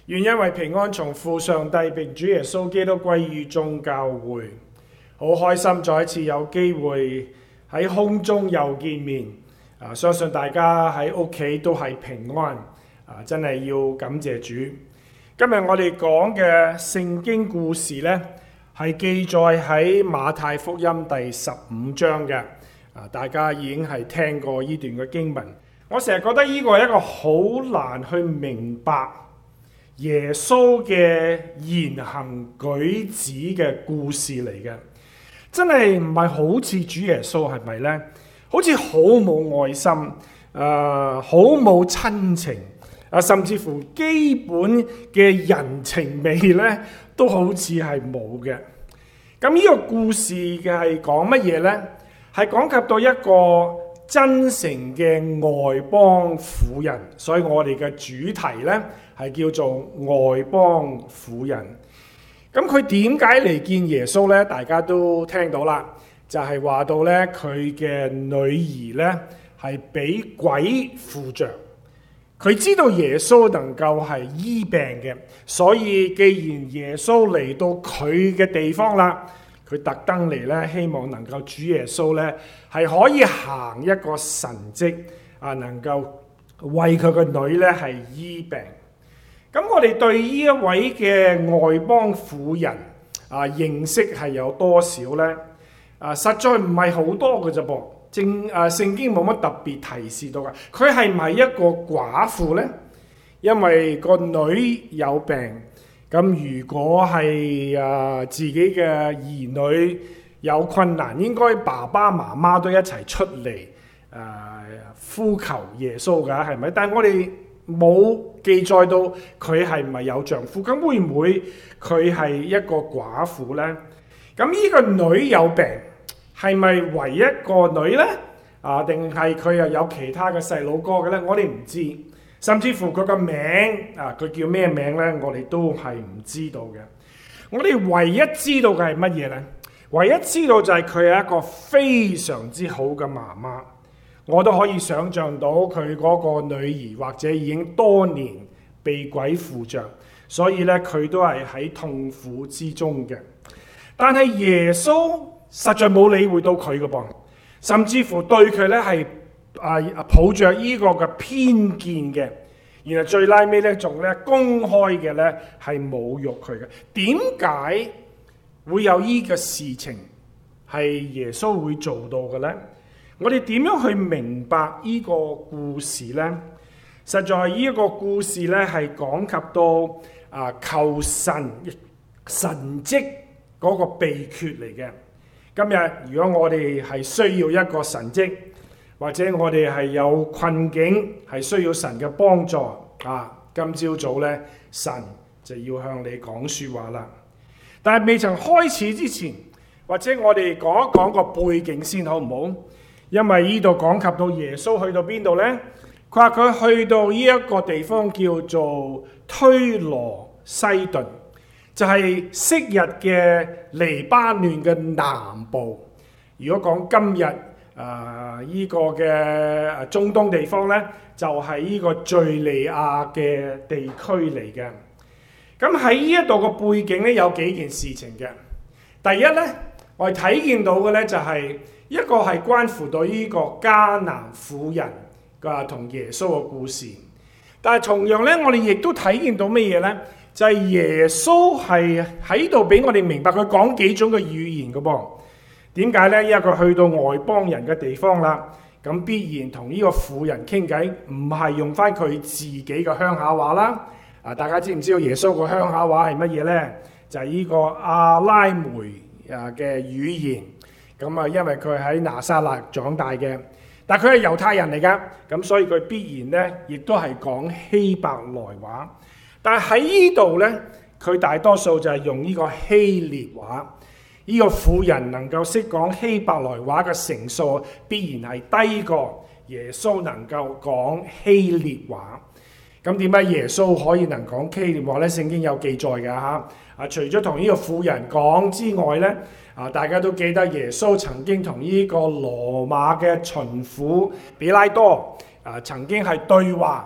願因為平安從父上帝並主耶穌基督歸於眾教會，好開心再一次有機會喺空中又見面。相信大家喺屋企都係平安。真係要感謝主。今日我哋講嘅聖經故事呢，係記載喺馬太福音第15章嘅。大家已經係聽過呢段嘅經文。我成日覺得呢個係一個好難去明白耶穌嘅言行舉止嘅故事嚟嘅，真係唔係好似主耶穌，係咪呢？好似好冇愛心，好冇親情，甚至乎基本嘅人情味呢，都好似係冇嘅。咁呢個故事嘅係講乜嘢呢？係講及到一個真誠嘅外邦婦人，所以我哋嘅主題呢，係叫做外邦婦人。咁佢點解嚟見耶穌呢？大家都聽到啦，就係話到呢，佢嘅女兒呢係俾鬼附着。佢知道耶穌能夠係醫病嘅，所以既然耶穌嚟到佢嘅地方啦，佢特登嚟呢，希望能夠主耶穌呢係可以行一個神蹟能夠為佢個女呢係醫病。咁我哋對呢一位嘅外邦婦人認識係有多少呢？實在唔係好多嘅啫噃。聖經冇乜特別提示到嘅。佢係唔係一個寡婦呢？因為個女有病，咁如果係自己嘅兒女有困難，應該爸爸媽媽都一齊出嚟呼求耶穌㗎，係咪？但係我哋冇記載到佢係唔係有丈夫，咁會唔會佢係一個寡婦呢？咁呢個女有病，係咪唯一個女呢？定係佢又有其他嘅細佬哥嘅呢？我哋唔知，甚至乎佢個名佢叫咩名呢？我哋都係唔知道嘅。我哋唯一知道嘅係乜嘢呢？唯一知道就係佢係一個非常之好嘅媽媽。我都可以想像到佢嗰個女兒或者已經多年被鬼附着，所以呢，佢都係喺痛苦之中嘅。但係耶穌實在冇理會到佢嘅噃，甚至乎對佢呢係抱着呢個嘅偏見嘅，然後最拉尾呢，仲呢公開嘅呢係侮辱佢嘅。點解會有呢個事情係耶穌會做到嘅呢？我哋點樣去明白呢個故事呢？實在呢一個故事呢，係講及到求神蹟嗰個秘訣嚟嘅。今日如果我哋係需要一個神蹟，或者我哋係有困境係需要神嘅幫助今朝早呢，神就要向你講說話啦。但係未曾開始之前，或者我哋講一講個背景先，好唔好？因為呢度講及到耶穌去到邊度呢？佢話佢去到呢一個地方叫做推羅西頓，就係昔日嘅黎巴嫩嘅南部。如果講今日呢個嘅中東地方呢，就係呢個敘利亞嘅地區嚟嘅。咁喺呢一度個背景呢，有幾件事情嘅。第一呢，我哋睇見到嘅呢，就係一個係關乎到呢個迦南婦人同耶穌嘅故事，但係同樣呢，我哋亦都睇見到乜嘢呢？就係耶穌係喺度俾我哋明白佢講幾種嘅語言嘅噃。點解呢？因為佢去到外邦人嘅地方啦，咁必然同呢個婦人傾偈，唔係用翻佢自己嘅鄉下話啦。大家知唔知道耶穌個鄉下話係乜嘢呢？就係呢個阿拉梅嘅語言。咁因為佢喺拿撒勒長大嘅，但佢係猶太人嚟噶，咁所以佢必然呢亦都係講希伯來話。但係喺呢度呢，佢大多數就係用呢個希臘話。呢個婦人能夠識講希伯來話嘅成數，必然係低過耶穌能夠講希臘話。咁點解耶穌可以能講希臘話呢？聖經有記載嘅嚇。除咗同呢個婦人講之外呢，大家都記得耶穌曾經同呢個羅馬嘅巡撫比拉多曾經係對話。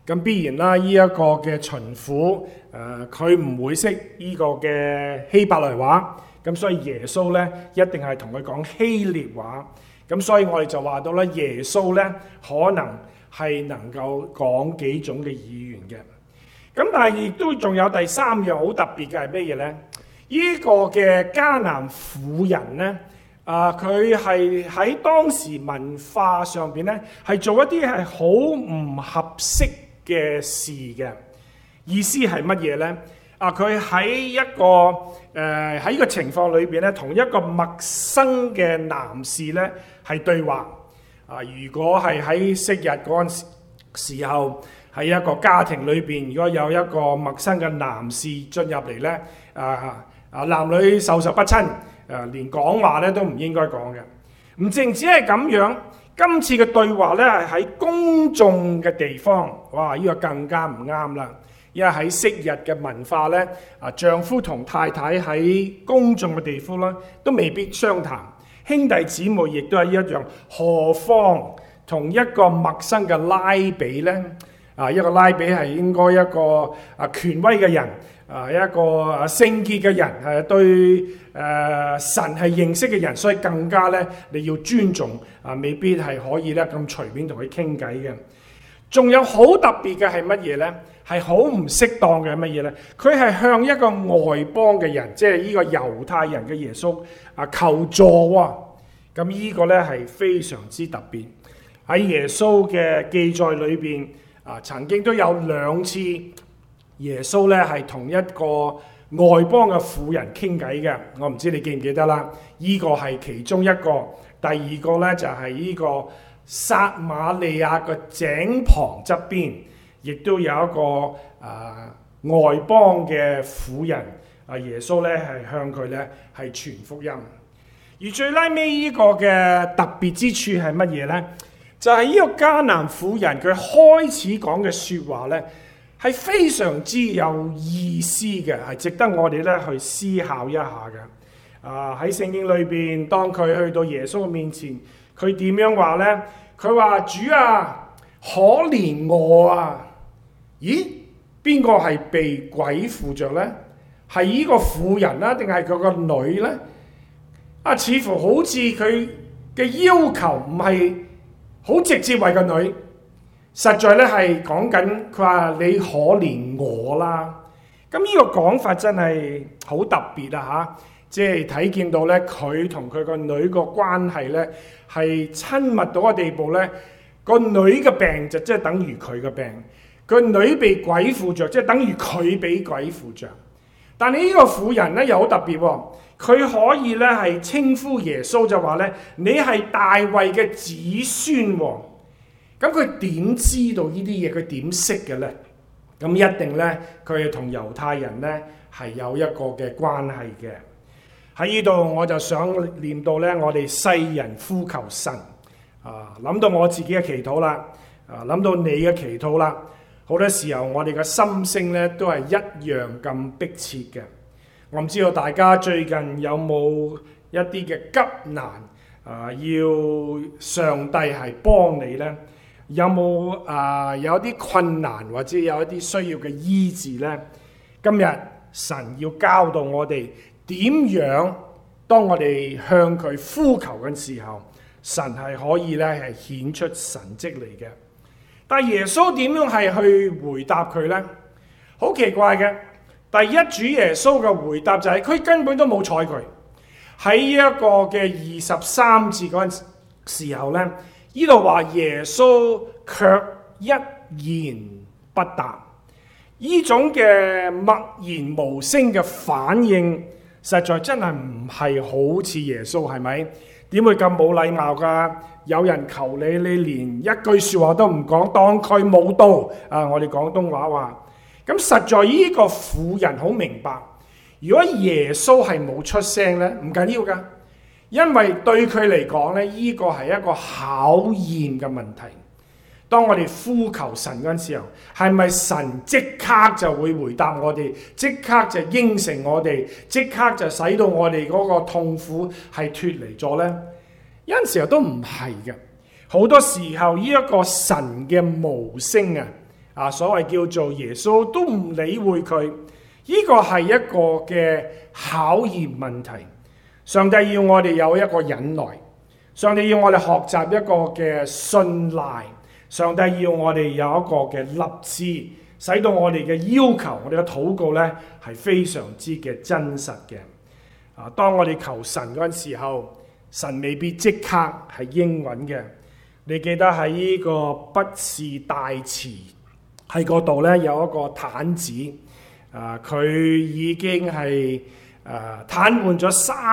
咁必然啦，呢一個嘅巡撫佢唔會識呢個嘅希伯來話，咁所以耶穌咧一定係同佢講希臘話。咁所以我哋就話到咧，耶穌咧可能係能夠講幾種嘅語言嘅。咁但係亦都仲有第三樣好特別嘅係咩嘢咧？呢個嘅迦南婦人咧，佢係喺當時文化上邊咧係做一啲係好唔合適嘅事嘅。意思係乜嘢咧？佢喺一個喺呢個情況裏邊咧，同一個陌生嘅男士咧係對話。如果係喺昔日嗰陣時候，喺一個家庭裏邊，如果有一個陌生嘅男士進入嚟咧，男女授受不親，連講話咧都唔應該講嘅。唔淨止係咁樣，今次嘅對話咧係喺公眾嘅地方，哇！呢個更加唔啱啦。因為喺昔日嘅文化咧，丈夫同太太喺公眾嘅地方咧，都未必相談，兄弟姊妹亦都係一樣，何況同一個陌生嘅拉比咧？一個拉比係應該一個權威嘅人，一個聖潔嘅人，係對神係認識嘅人，所以更加咧你要尊重，未必係可以咧咁隨便同佢傾偈嘅。仲有好特別嘅係乜嘢咧？係好唔適當嘅係乜嘢咧？佢係向一個外邦嘅人，即係呢個猶太人嘅耶穌求助喎。咁呢個咧係非常之特別。喺耶穌嘅記載裏邊，曾經都有兩次耶穌咧係同一個外邦嘅婦人傾偈嘅。我唔知你記唔記得啦？呢個係其中一個。第二個咧就係呢個撒瑪利亞嘅井旁側邊，亦都有一個外邦嘅婦人，耶穌咧係向佢咧係傳福音。而最拉尾呢個嘅特別之處係乜嘢咧？就係呢個迦南婦人佢開始講嘅説話咧，係非常之有意思嘅，係值得我哋咧去思考一下嘅。喺聖經裏邊，當佢去到耶穌嘅面前，佢點樣話咧？佢話：主啊，可憐我啊！咦？邊個係被鬼附着咧？係呢個婦人啦，定係佢個女咧？似乎好似佢嘅要求唔係好直接為個女，實在咧係講緊佢話你可憐我啦。咁呢個講法真係好特別啊！嚇，即係睇見到咧佢同佢個女個關係咧係親密到個地步咧，個女嘅病就即係等於佢嘅病，個女被鬼附着，即係等於佢俾鬼附着。但係呢個婦人咧又好特別喎。佢可以咧係稱呼耶穌就話咧，你係大衛嘅子孫喎。咁佢點知道呢啲嘢？佢點識嘅咧？咁一定咧，佢係同猶太人咧係有一個嘅關係嘅。喺呢度我就想念到咧，我哋世人呼求神諗到我自己嘅祈禱啦，諗到你嘅祈禱啦。好多時候我哋嘅心聲咧都係一樣咁迫切嘅。我唔知道大家最近有冇一啲嘅急難要上帝係幫你呢？有冇有啲困難或者有一啲需要嘅醫治呢？今日神要教導我哋點樣，當我哋向佢呼求嘅時候，神係可以咧係顯出神蹟嚟嘅。但係耶穌點樣係去回答佢呢？好奇怪嘅。第一，主耶穌嘅回答就係佢根本都冇睬佢。喺呢一個嘅23節嗰陣時候咧，呢度話耶穌卻一言不答。呢種嘅默然無聲嘅反應，實在真係唔係好似耶穌，係咪？點會咁冇禮貌㗎？有人求你，你連一句説話都唔講，當佢冇到。我哋廣東話話。咁實在呢個婦人好明白，如果耶穌係冇出聲咧，唔緊要噶，因為對佢嚟講咧，呢個係一個考驗嘅問題。當我哋呼求神嗰陣時候，係咪神即刻就會回答我哋，即刻就應承我哋，即刻就使到我哋嗰個痛苦係脫離咗咧？有陣時候都唔係嘅，好多時候呢一個神嘅無聲所謂叫做耶穌都唔理會佢，呢個係一個嘅考驗問題。上帝要我哋有一個忍耐，上帝要我哋學習一個嘅信賴，上帝要我哋有一個嘅立志，使到我哋嘅要求，我哋嘅禱告呢係非常之嘅真實嘅。當我哋求神嗰陣時候，神未必即刻係應允嘅。你記得喺呢個畢士大池喺嗰度呢，有一個癱子，佢已經係癱瘓咗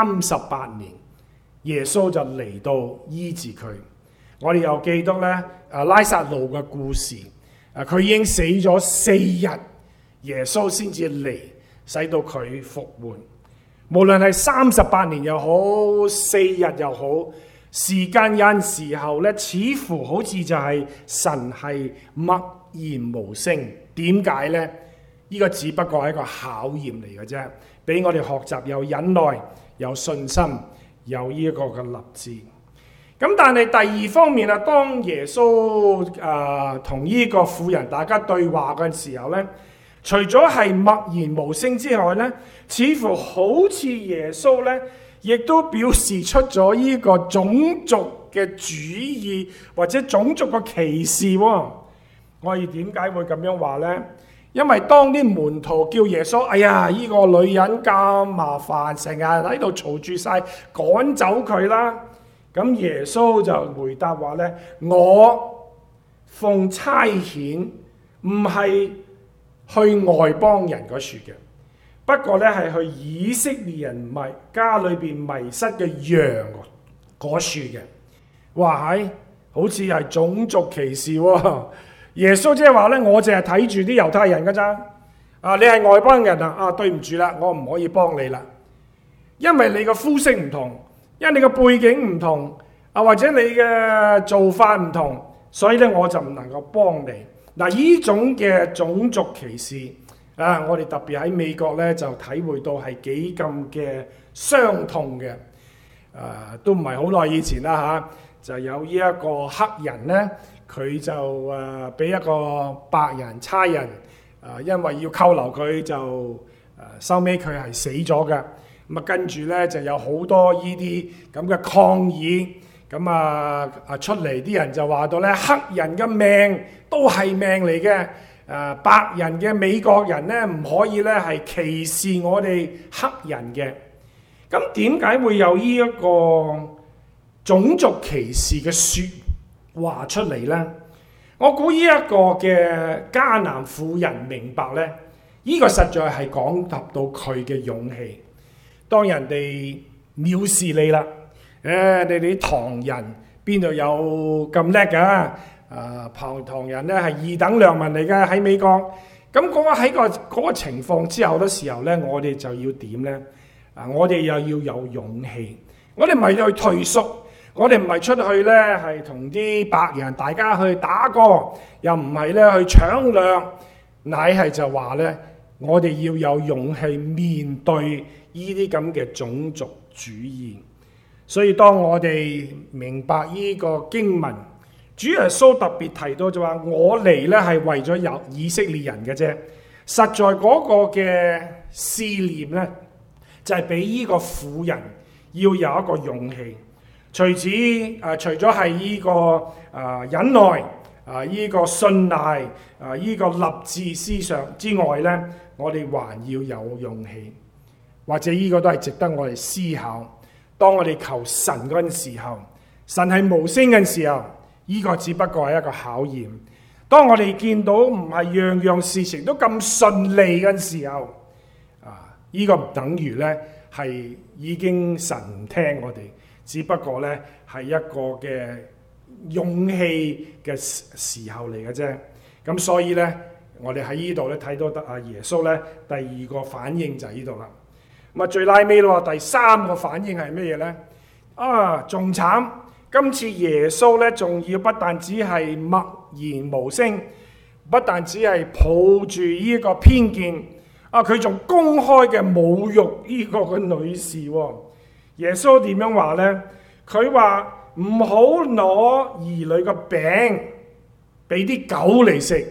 38年，耶穌就嚟到醫治佢。我哋又記得呢，拉撒路嘅故事，佢已經死咗4日，耶穌先至嚟，使到佢復活。無論係38年又好，4日又好，時間有陣時候咧，似乎好似就係神係默然無聲。點解呢？呢個只不過係一個考驗嚟嘅啫，俾我哋學習有忍耐、有信心、有呢一個嘅立志。咁但係第二方面啊，當耶穌同呢個婦人大家對話嘅時候呢，除咗係默然無聲之外呢，似乎好似耶穌呢，亦都表示出咗呢個種族嘅主義或者種族嘅歧視喎。我哋點解會咁樣話呢？因為當啲門徒叫耶穌，哎呀，呢個女人咁麻煩，成日喺度嘈住晒，趕走佢啦。咁耶穌就回答話呢，我奉差遣唔係去外邦人嗰處嘅，不過呢係去以色列人家裏邊迷失嘅羊嗰處嘅。哇係，好似係種族歧視喎。耶穌即係話呢，我淨係睇住啲猶太人㗎咋，你係外邦人啊，對唔住啦，我唔可以幫你啦，因為你個膚色唔同，因為你個背景唔同，或者你嘅做法唔同，所以呢我就唔能夠幫你。嗱，呢種嘅種族歧視我哋特別喺美國呢就體會到係幾咁嘅傷痛嘅。都唔係好耐以前啦就有呢一個黑人呢，佢就俾一個白人差人因為要扣留佢，就收尾佢係死咗嘅。咁跟住呢就有好多呢啲咁嘅抗議，咁出嚟啲人就話到呢，黑人嘅命都係命嚟嘅，白人嘅美國人呢唔可以呢係歧視我哋黑人嘅。咁點解會有呢一個種族歧視嘅説話出嚟呢？我估呢一個嘅迦南婦人明白呢，呢個實在係講及到佢嘅勇氣。當人哋藐視你啦，你哋啲唐人邊度有咁叻㗎？唐人呢係二等良民嚟嘅喺美國。咁喺嗰個情況之下嘅時候呢，我哋就要點呢？我哋又要有勇氣。我哋唔係去退縮，我哋唔係出去呢係同啲白人大家去打過，又唔係呢去搶掠，乃係就話呢，我哋要有勇氣面對呢啲咁嘅種族主義。所以當我哋明白呢個經文，主耶穌特別提到就話，我嚟呢係為咗有以色列人嘅啫。實在嗰個嘅試驗呢，就係俾呢個婦人要有一個勇氣。除咗係呢個忍耐呢個信賴呢個立志思想之外呢，我哋還要有勇氣。或者呢個都係值得我哋思考。當我哋求神嗰陣時候，神係無聲嘅時候，呢個只不過係一個考驗。當我哋見到唔係樣樣事情都咁順利嘅時候，呢個唔等於呢係已經神唔聽我哋，只不過呢係一個嘅勇氣嘅時候嚟嘅啫。咁所以呢，我哋喺呢度呢睇到得耶穌呢第二個反應就喺呢度啦。咁最拉尾咯，第三個反應係咩嘢呢？仲慘！今次耶穌呢仲要不但只係默然無聲，不但只係抱住呢個偏見，佢仲公開嘅侮辱呢個嘅女士喎。耶穌點樣話呢？佢話唔好攞兒女嘅餅俾啲狗嚟食，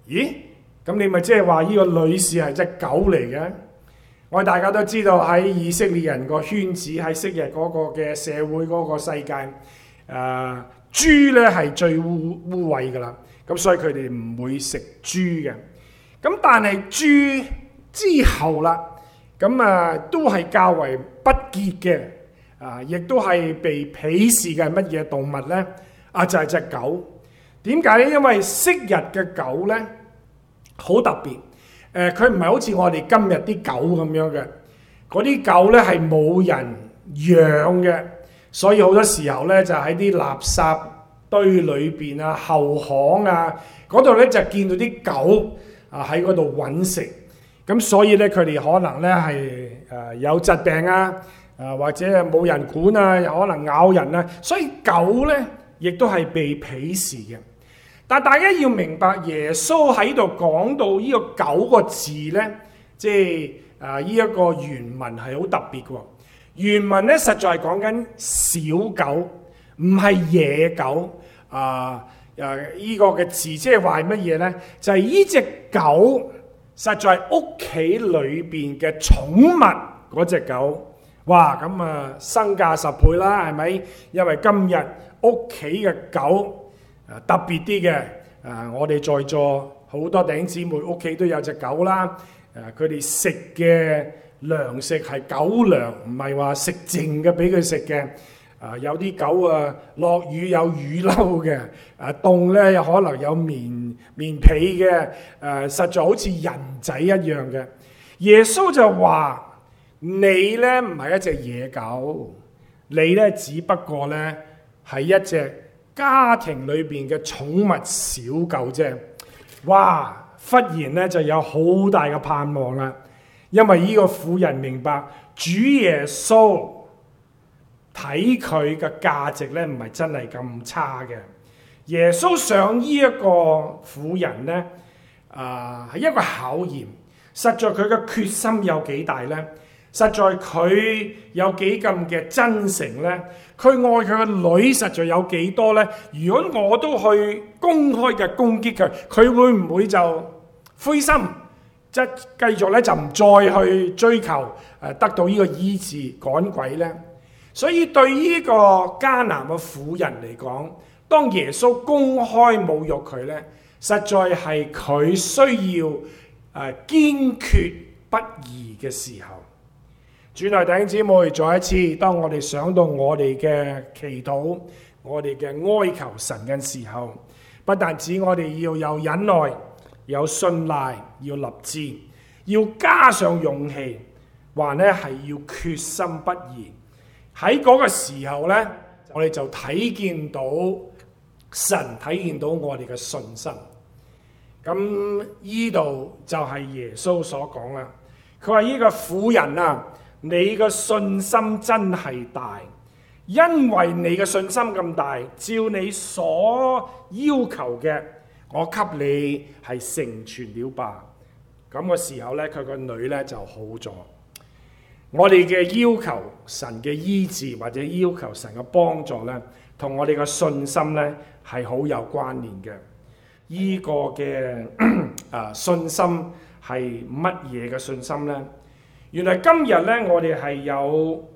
咦？咁你咪即係話呢個女士係隻狗嚟嘅？我哋大家都知道喺以色列人個圈子，喺昔日嗰個嘅社會嗰個世界，豬咧係最污穢噶啦，咁所以佢哋唔會食豬嘅。咁但係豬之後啦，咁都係較為不潔嘅，亦都係被鄙視嘅乜嘢動物咧？就係隻狗。點解咧？因為昔日嘅狗咧好特別，佢唔係好似我哋今日啲狗咁樣嘅，嗰啲狗咧係冇人養嘅，所以好多時候咧就喺啲垃圾堆裏邊啊、後巷啊嗰度咧就見到啲狗喺嗰度揾食，咁所以咧佢哋可能咧係有疾病啊，或者冇人管啊，又可能咬人啊，所以狗咧亦都係被鄙視嘅。但大家要明白，耶穌喺度講到呢個狗個字咧，即係呢一個原文係好特別嘅。原文咧實在係講緊小狗，唔係野狗。呢個嘅字即係話乜嘢咧？就係呢隻狗實在係屋企裏邊嘅寵物嗰隻狗。哇！咁身價10倍啦，係咪？因為今日屋企嘅狗特別啲嘅，我哋在座好多弟兄姊妹屋企都有隻狗啦。佢哋食嘅糧食係狗糧，唔係話食剩嘅俾佢食嘅。有啲狗落雨有雨褸嘅，凍咧又可能有棉被嘅，實在好似人仔一樣嘅。耶穌就話：你咧唔係一隻野狗，你咧只不過咧係一隻家庭裏邊嘅寵物小狗啫。哇！忽然咧就有好大嘅盼望啦，因為呢個婦人明白主耶穌睇佢嘅價值咧唔係真係咁差嘅。耶穌上呢一個婦人咧，係一個考驗。實在佢嘅決心有幾大咧？實在佢有幾咁嘅真誠咧？佢愛佢嘅女實在有幾多咧？如果我都去公開嘅攻擊佢，佢會唔會就灰心，即係繼續咧就唔再去追求得到呢個醫治趕鬼咧？所以對呢個迦南嘅婦人嚟講，當耶穌公開侮辱佢咧，實在係佢需要堅決不移嘅時候。主內弟兄姊妹，再一次，當我哋想到我哋嘅祈禱，我哋嘅哀求神嘅時候，不但止我哋要有忍耐、有信賴，要立志，要加上勇氣，還咧係要決心不移。喺嗰個時候咧，我哋就睇見到神，睇見到我哋嘅信心。咁呢度就係耶穌所講啦。佢話呢個婦人啊，你嘅信心真係大，因為你嘅信心咁大，照你所要求嘅，我給你係成全了吧。咁個時候咧，佢個女咧就好咗。我哋嘅要求神嘅醫治，或者要求神嘅幫助咧，同我哋嘅信心咧係好有關聯嘅。呢個嘅信心係乜嘢嘅信心呢？原來今日咧，我哋係有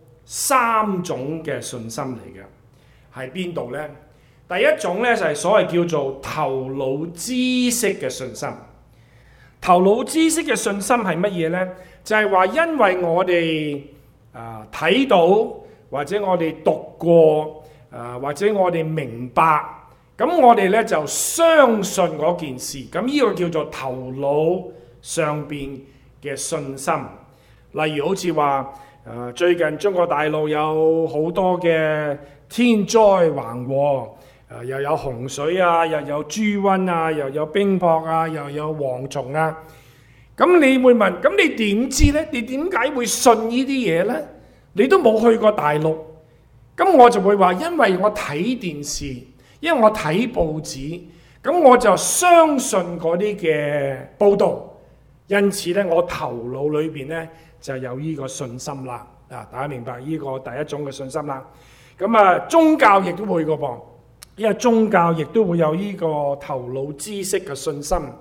3種嘅信心嚟嘅，喺邊度呢？第一種咧就係所謂叫做頭腦知識嘅信心。頭腦知識嘅信心係乜嘢呢？就係話因為我哋睇到，或者我哋讀過，或者我哋明白，咁我哋咧就相信嗰件事。咁呢個叫做頭腦上邊嘅信心。例如好似話最近中國大陸有好多嘅天災橫禍，又有洪水啊，又有豬瘟啊，又有冰雹啊，又有蝗蟲啊。咁你會問，咁你點知呢？你點解會信呢啲嘢呢？你都冇去過大陸。咁我就會話，因為我睇電視，因為我睇報紙，咁我就相信嗰啲嘅報導。因此呢，我頭腦裏邊呢就有呢個信心啦。大家明白呢個第一種嘅信心啦。咁宗教亦都會個噃，因為宗教亦都會有呢個頭腦知識嘅信心。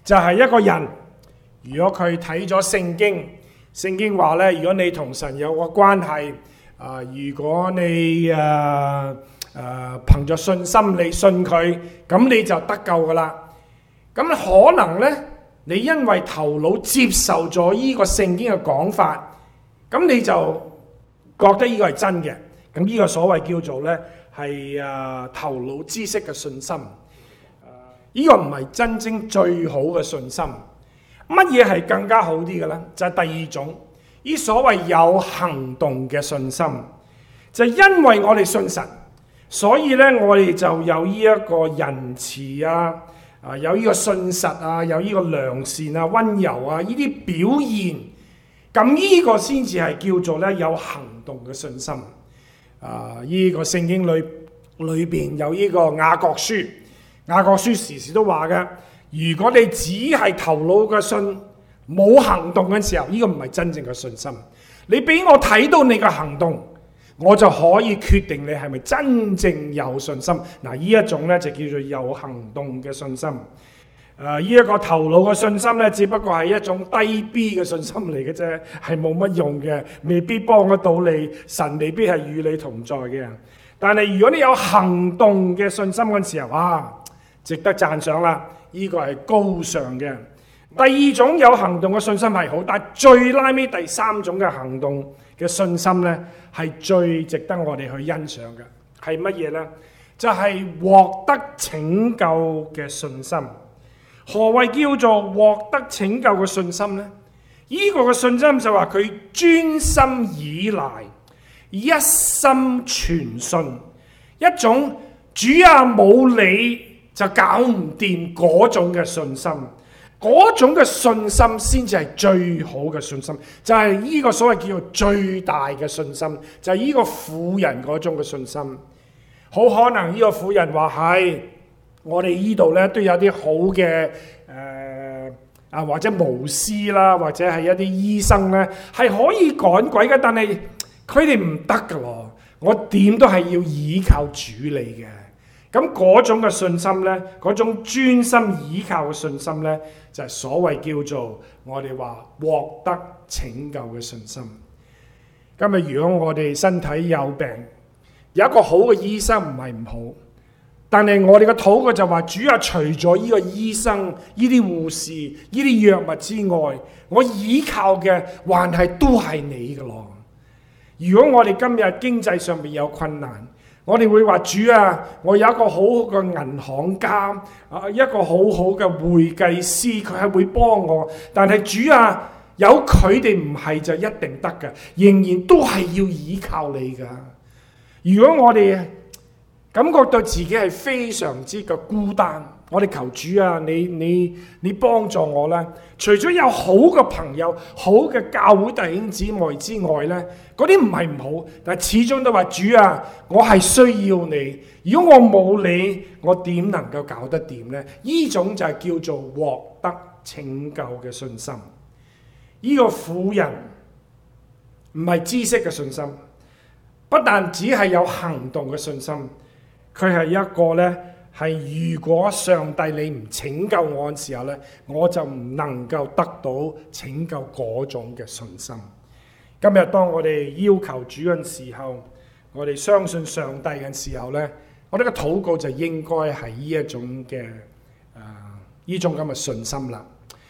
就係一個人，如果佢睇咗聖經，聖經話咧，如果你同神有個關係，如果你憑着信心你信佢，咁你就得救噶啦。咁可能咧，你因為頭腦接受咗呢個聖經嘅講法，咁你就覺得呢個係真嘅。咁呢個所謂叫做咧係頭腦知識嘅信心。呢個唔係真正最好嘅信心。乜嘢係更加好啲嘅咧？就係第二種，呢所謂有行動嘅信心，就係因為我哋信神，所以咧我哋就有呢一個仁慈有呢個信實有呢個良善溫柔呢啲表現，咁呢個先至係叫做咧有行動嘅信心。呢個聖經裏邊有呢個雅各書，雅各書時時都話嘅，如果你只係頭腦嘅信，冇行動嘅時候，呢個唔係真正嘅信心。你俾我睇到你嘅行動，我就可以決定你係咪真正有信心。嗱，呢一種咧就叫做有行動嘅信心。呢一個頭腦嘅信心咧，只不過係一種低 B 嘅信心嚟嘅啫，係冇乜用嘅，未必幫得到你，神未必係與你同在嘅。但係如果你有行動嘅信心嗰陣時候，值得讚賞啦！呢個係高尚嘅。第二種有行動嘅信心係好，但係最拉尾第三種嘅行動嘅信心呢，係最值得我哋去欣賞嘅。係乜嘢呢？就係獲得拯救嘅信心。何謂叫做獲得拯救嘅信心呢？呢個嘅信心就話佢專心倚賴，一心全信，一種主冇你就搞唔掂嗰種嘅信心。嗰種嘅信心先至係最好嘅信心，就係呢個所謂叫做最大嘅信心，就係呢個婦人嗰種嘅信心。好可能呢個婦人話係，我哋呢度咧都有啲好嘅或者巫師啦，或者係一啲醫生咧，係可以趕鬼嘅，但係佢哋唔得噶咯。我點都係要依靠主你嘅。咁嗰種嘅信心呢，嗰種專心倚靠嘅信心呢，就係所謂叫做我哋話獲得拯救嘅信心。今日如果我哋身體有病，有一個好嘅醫生唔係唔好，但係我哋嘅禱告就話，主啊，除咗呢個醫生、呢啲護士、呢啲藥物之外，我依靠嘅還係都係你嘅咯。如果我哋今日經濟上面有困難，我哋會話，主啊，我有一個好好嘅銀行家，一個好好嘅會計師，佢係會幫我。但係主啊，有佢哋唔係就一定得嘅，仍然都係要依靠你噶。如果我哋感覺到自己係非常之嘅孤單，我哋求主啊，你幫助我啦。除咗有好嘅朋友、好嘅教會弟兄姊妹之外呢，嗰啲唔係唔好，但係始終都話，主啊，我係需要你。如果我冇你，我點能夠搞得掂呢？呢種就係叫做獲得拯救嘅信心。呢個婦人唔係知識嘅信心，不但只係有行動嘅信心，佢係一個呢。係如果上帝你唔拯救我嘅時候呢，我就唔能夠得到拯救嗰種嘅信心。今日當我哋要求主嘅時候，我哋相信上帝嘅時候呢，我哋嘅禱告就應該係呢一種嘅呢種咁嘅信心啦。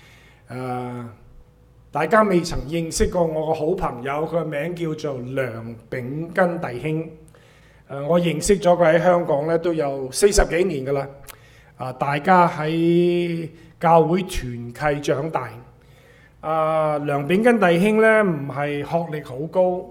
大家未曾認識過我個好朋友，佢嘅名叫做梁炳根弟兄。我認識咗佢喺香港咧都有40幾年噶啦。大家喺教會團契長大。梁炳根弟兄咧唔係學歷好高，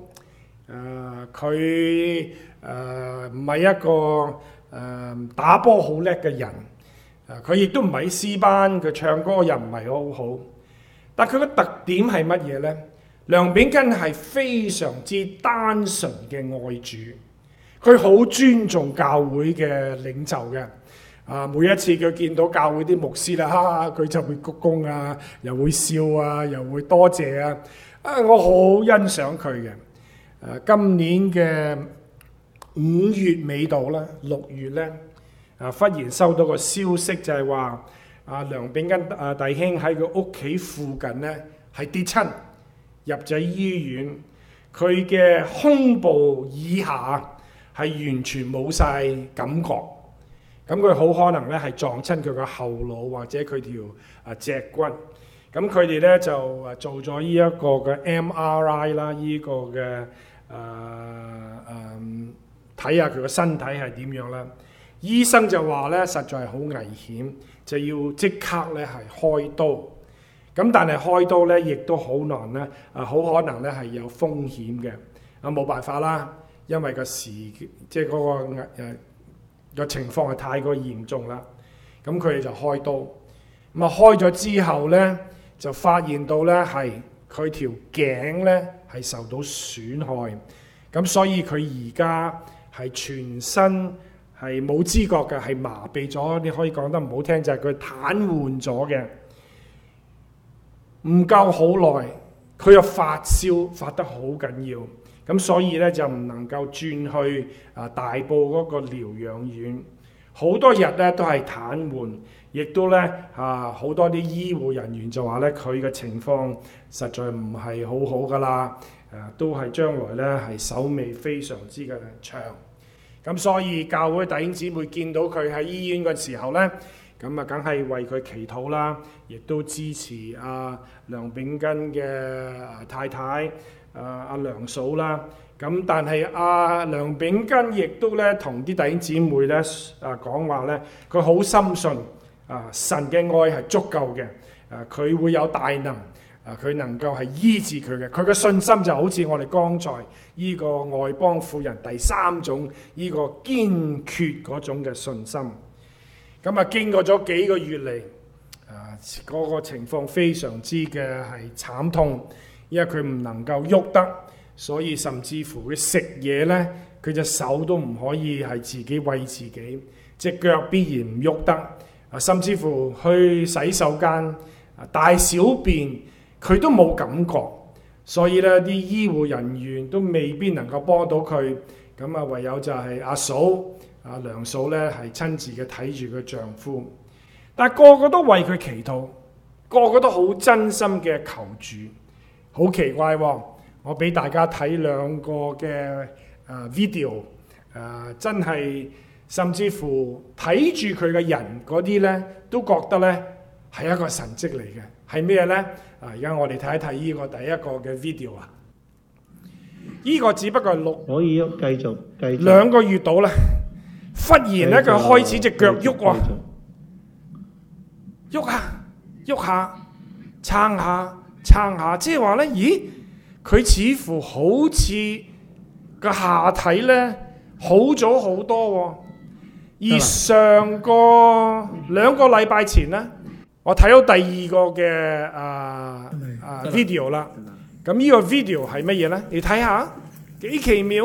佢唔係一個打波好叻嘅人，佢亦都唔係詩班，佢唱歌又唔係好好。但佢嘅特點係乜嘢呢？梁炳根係非常之單純嘅愛主。佢好尊重教會嘅領袖嘅，每一次佢見到教會啲牧師啦，佢就會鞠躬又會笑又會多謝我好欣賞佢嘅。今年嘅5月尾到啦，6月咧，忽然收到個消息就係話， 梁秉根弟兄喺佢屋企附近呢係跌親，入咗醫院。佢嘅胸部以下係完全冇晒感覺，咁佢好可能咧係撞親佢個後腦或者佢條脊骨。咁佢哋咧就做咗呢一個嘅 MRI 啦，呢個嘅睇下佢個身體係點樣啦。醫生就話咧實在係好危險，就要即刻咧係開刀。咁但係開刀咧亦都好難咧，好可能咧係有風險嘅。冇辦法啦，因為即係嗰個情況係太過嚴重啦。咁佢哋就開刀。咁開咗之後咧，就發現到咧係佢條頸咧係受到損害。咁所以佢而家係全身係冇知覺嘅，係麻痹咗。你可以講得唔好聽，就係佢癱瘓咗嘅。唔夠好耐，佢又發燒，發得好緊要。咁所以咧就唔能夠轉去大埔嗰個療養院。好多日咧都係癱瘓，亦都咧好多啲醫護人員就話咧佢嘅情況實在唔係好好噶啦，都係將來咧係手尾非常之嘅長。咁所以教會弟兄姊妹見到佢喺醫院嘅時候咧，咁梗係為佢祈禱啦，亦都支持梁秉根嘅太太阿梁嫂啦。咁但係梁秉根亦都咧同啲弟兄姊妹咧講話咧，佢好深信神嘅愛係足夠嘅，佢會有大能，佢能夠係醫治佢嘅。佢嘅信心就好似我哋剛才呢個外邦婦人第三種呢個堅決嗰種嘅信心。咁經過咗幾個月嚟，嗰個情況非常之嘅係慘痛，因為佢唔能夠喐得，所以甚至乎佢食嘢呢，佢隻手都唔可以係自己餵自己，隻腳必然唔喐得，甚至乎去洗手間大小便佢都冇感覺，所以呢啲醫護人員都未必能夠幫到佢，咁唯有就係阿嫂。梁嫂咧係親自嘅睇住佢丈夫，但係個個都為佢祈禱，個個都好真心嘅求主。好奇怪喎！我俾大家睇兩個嘅video，真係甚至乎睇住佢嘅人嗰啲咧，都覺得咧係一個神蹟嚟嘅。係咩咧？而家我哋睇一睇呢個第一個嘅 video 啊！呢個只不過係可以繼續 2個月到啦。忽然咧，佢開始隻腳喐喎，喐下喐下，撐下撐下，即係話咧，咦？佢似乎好似個下體咧好咗好多喎。而上個2個禮拜前咧，我睇到第二個嘅video 啦。咁呢個 video 係乜嘢咧？你睇下幾奇妙。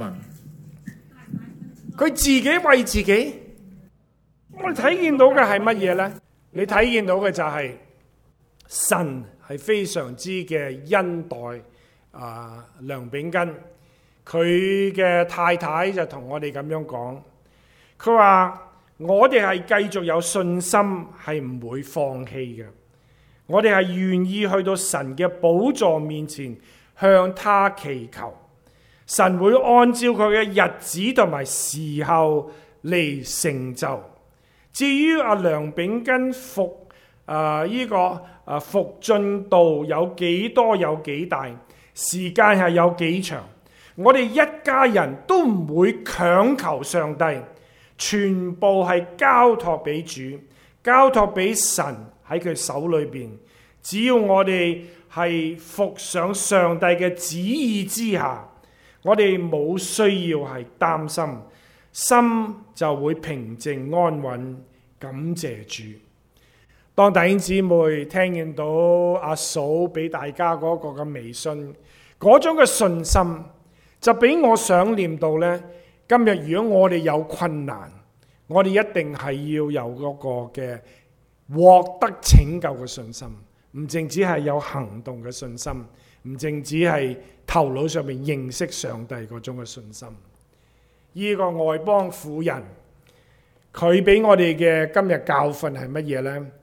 佢自己為自己，我哋睇見到嘅係乜嘢呢？你睇見到嘅就係神係非常之嘅恩待梁秉根，佢嘅太太就同我哋咁樣講，佢話我哋係繼續有信心，係唔會放棄嘅，我哋係願意去到神嘅寶座面前向他祈求。神會按照佢嘅日子同埋時候嚟成就。至於梁秉根復進度有幾多有幾大，時間係有幾長，我哋一家人都唔會強求上帝，全部係交託俾主，交託俾神喺佢手裏邊。只要我哋係服上上帝嘅旨意之下，我哋冇需要係擔心，心就會平靜安穩，感謝主。當弟兄姊妹聽見到阿嫂俾大家嗰個嘅微信，嗰種嘅信心，就俾我想念到呢：今日如果我哋有困難，我哋一定係要有嗰個嘅獲得拯救嘅信心，唔淨止係有行動嘅信心，唔淨止係頭腦上面認識上帝嗰種嘅信心。呢個外邦婦人，佢俾我哋嘅今日教訓係乜嘢呢？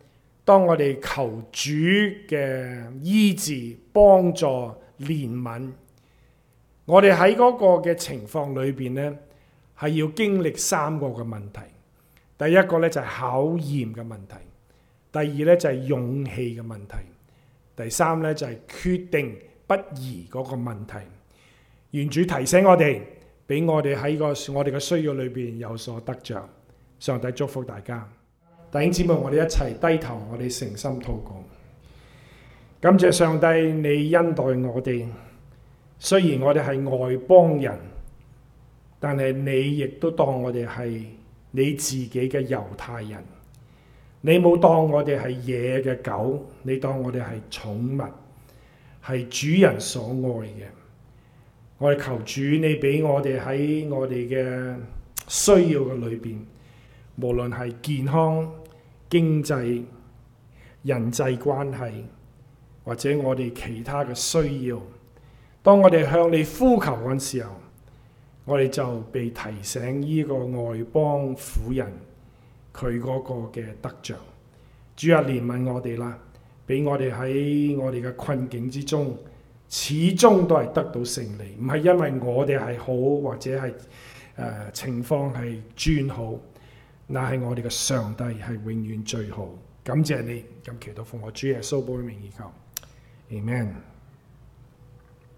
當我哋求主嘅醫治、幫助、憐憫，我哋喺嗰個嘅情況裏邊呢，係要經歷三個嘅問題。第一個呢，就係考驗嘅問題，第二呢，就係勇氣嘅問題，第三呢，就係決定不移嗰個問題。願主提醒我哋，俾我哋喺我哋嘅需要裏邊有所得着。上帝祝福大家。弟兄姊妹，我哋一齊低頭，我哋誠心禱告。感謝上帝，你恩待我哋。雖然我哋係外邦人，但係你亦都當我哋係你自己嘅猶太人。你冇當我哋係野嘅狗，你當我哋係寵物，係主人所愛嘅。我哋求主，你俾我哋喺我哋嘅需要嘅裏邊，無論係健康、經濟、人際關係，或者我哋其他嘅需要，當我哋向你呼求嗰陣時候，我哋就被提醒呢個外邦婦人佢嗰個嘅得着。主啊，憐憫我哋啦，俾我哋喺我哋嘅困境之中，始終都係得到勝利，唔係因為我哋係好或者係情況係轉好，那係我哋嘅上帝係永遠最好。感謝你，咁祈禱奉我主耶穌寶貴名而求，Amen。